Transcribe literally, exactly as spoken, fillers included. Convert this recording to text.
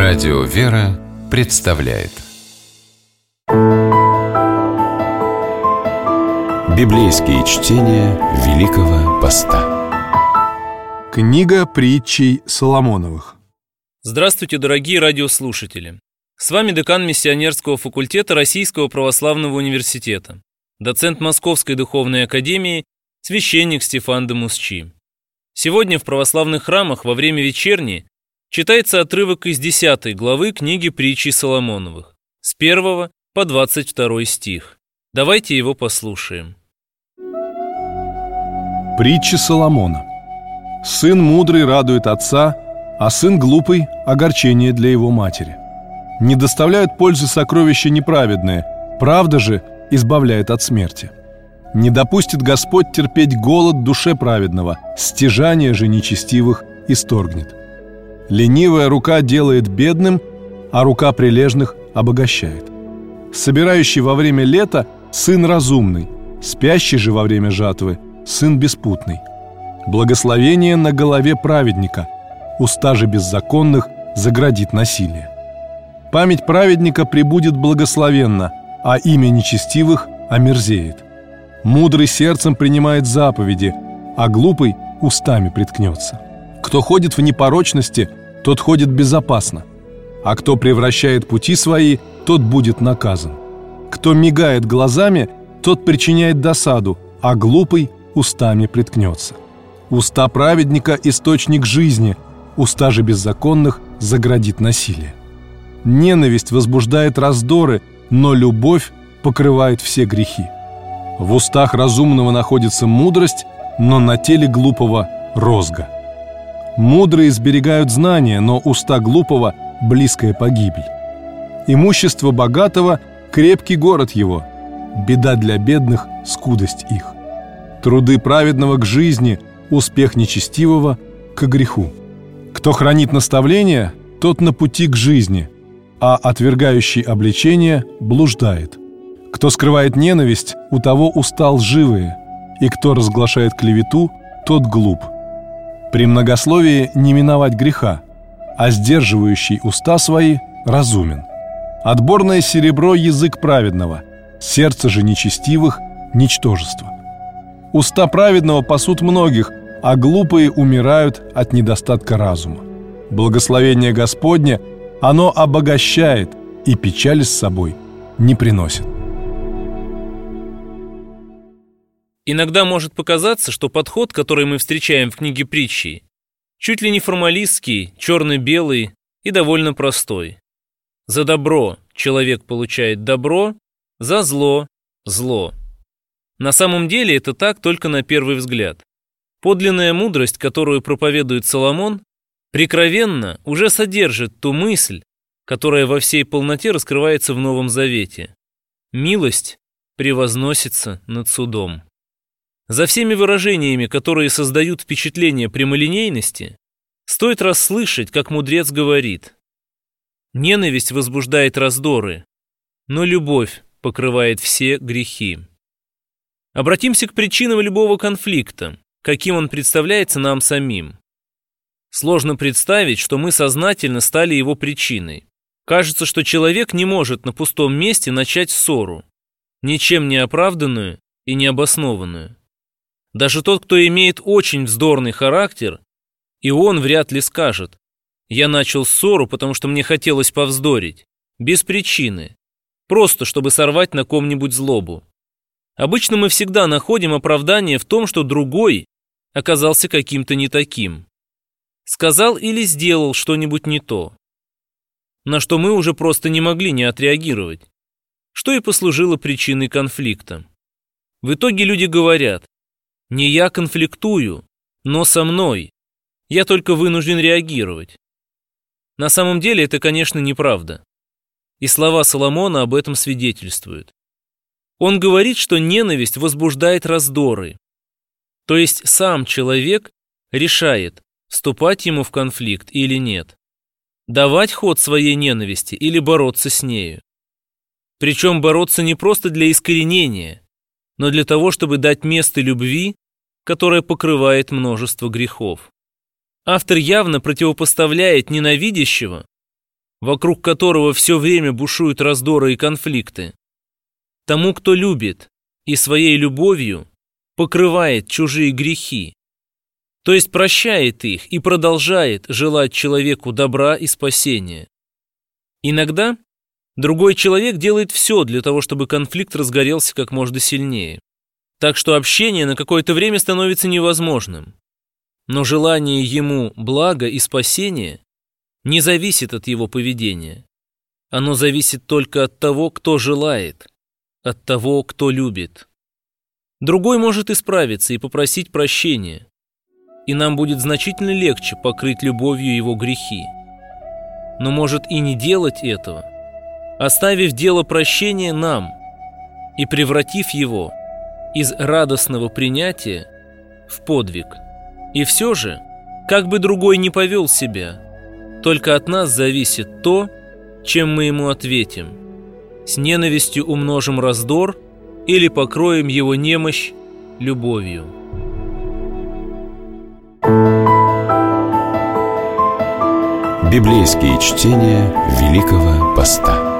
Радио «Вера» представляет Библейские чтения Великого Поста. Книга притчей Соломоновых. Здравствуйте, дорогие радиослушатели! С вами декан миссионерского факультета Российского православного университета, доцент Московской духовной академии, священник Стефан де Мусчи. Сегодня в православных храмах во время вечерни читается отрывок из десятой главы книги притчей Соломоновых, с первого по двадцать второй стих. Давайте его послушаем. Притча Соломона. Сын мудрый радует отца, а сын глупый – огорчение для его матери. Не доставляют пользы сокровища неправедные, правда же избавляет от смерти. Не допустит Господь терпеть голод душе праведного, стяжание же нечестивых исторгнет. Ленивая рука делает бедным, а рука прилежных обогащает. Собирающий во время лета – сын разумный, спящий же во время жатвы – сын беспутный. Благословение на голове праведника, уста же беззаконных заградит насилие. Память праведника пребудет благословенно, а имя нечестивых омерзеет. Мудрый сердцем принимает заповеди, а глупый устами приткнется. Кто ходит в непорочности, тот ходит безопасно, а кто превращает пути свои, тот будет наказан. Кто мигает глазами, тот причиняет досаду, а глупый устами приткнется. Уста праведника – источник жизни, уста же беззаконных заградит насилие. Ненависть возбуждает раздоры, но любовь покрывает все грехи. В устах разумного находится мудрость, но на теле глупого – розга. Мудрые сберегают знания, но уста глупого – близкая погибель. Имущество богатого – крепкий город его, беда для бедных – скудость их. Труды праведного к жизни, успех нечестивого к греху. Кто хранит наставление, тот на пути к жизни, а отвергающий обличение блуждает. Кто скрывает ненависть, у того уста лживые, и кто разглашает клевету, тот глуп. При многословии не миновать греха, а сдерживающий уста свои разумен. Отборное серебро – язык праведного, сердце же нечестивых – ничтожество. Уста праведного пасут многих, а глупые умирают от недостатка разума. Благословение Господне, оно обогащает и печали с собой не приносит. Иногда может показаться, что подход, который мы встречаем в книге притчей, чуть ли не формалистский, черно-белый и довольно простой. За добро человек получает добро, за зло – зло. На самом деле это так только на первый взгляд. Подлинная мудрость, которую проповедует Соломон, прикровенно уже содержит ту мысль, которая во всей полноте раскрывается в Новом Завете. Милость превозносится над судом. За всеми выражениями, которые создают впечатление прямолинейности, стоит расслышать, как мудрец говорит: «Ненависть возбуждает раздоры, но любовь покрывает все грехи». Обратимся к причинам любого конфликта, каким он представляется нам самим. Сложно представить, что мы сознательно стали его причиной. Кажется, что человек не может на пустом месте начать ссору, ничем не оправданную и необоснованную. Даже тот, кто имеет очень вздорный характер, и он вряд ли скажет: «Я начал ссору, потому что мне хотелось повздорить», без причины, просто чтобы сорвать на ком-нибудь злобу. Обычно мы всегда находим оправдание в том, что другой оказался каким-то не таким. Сказал или сделал что-нибудь не то, на что мы уже просто не могли не отреагировать, что и послужило причиной конфликта. В итоге люди говорят: «Не я конфликтую, но со мной. Я только вынужден реагировать». На самом деле это, конечно, неправда. И слова Соломона об этом свидетельствуют. Он говорит, что ненависть возбуждает раздоры. То есть сам человек решает, вступать ему в конфликт или нет, давать ход своей ненависти или бороться с нею. Причем бороться не просто для искоренения, но для того, чтобы дать место любви, которая покрывает множество грехов. Автор явно противопоставляет ненавидящего вокруг которого все время бушуют раздоры и конфликты. Тому, кто любит и своей любовью покрывает чужие грехи, то есть прощает их и продолжает желать человеку добра и спасения. Иногда другой человек делает все для того, чтобы конфликт разгорелся как можно сильнее, так что общение на какое-то время становится невозможным. Но желание ему блага и спасения не зависит от его поведения. Оно зависит только от того, кто желает, от того, кто любит. Другой может исправиться и попросить прощения, и нам будет значительно легче покрыть любовью его грехи. Но может и не делать этого, оставив дело прощения нам и превратив его из радостного принятия в подвиг. И все же, как бы другой ни повел себя, только от нас зависит то, чем мы ему ответим. С ненавистью умножим раздор или покроем его немощь любовью. Библейские чтения Великого Поста.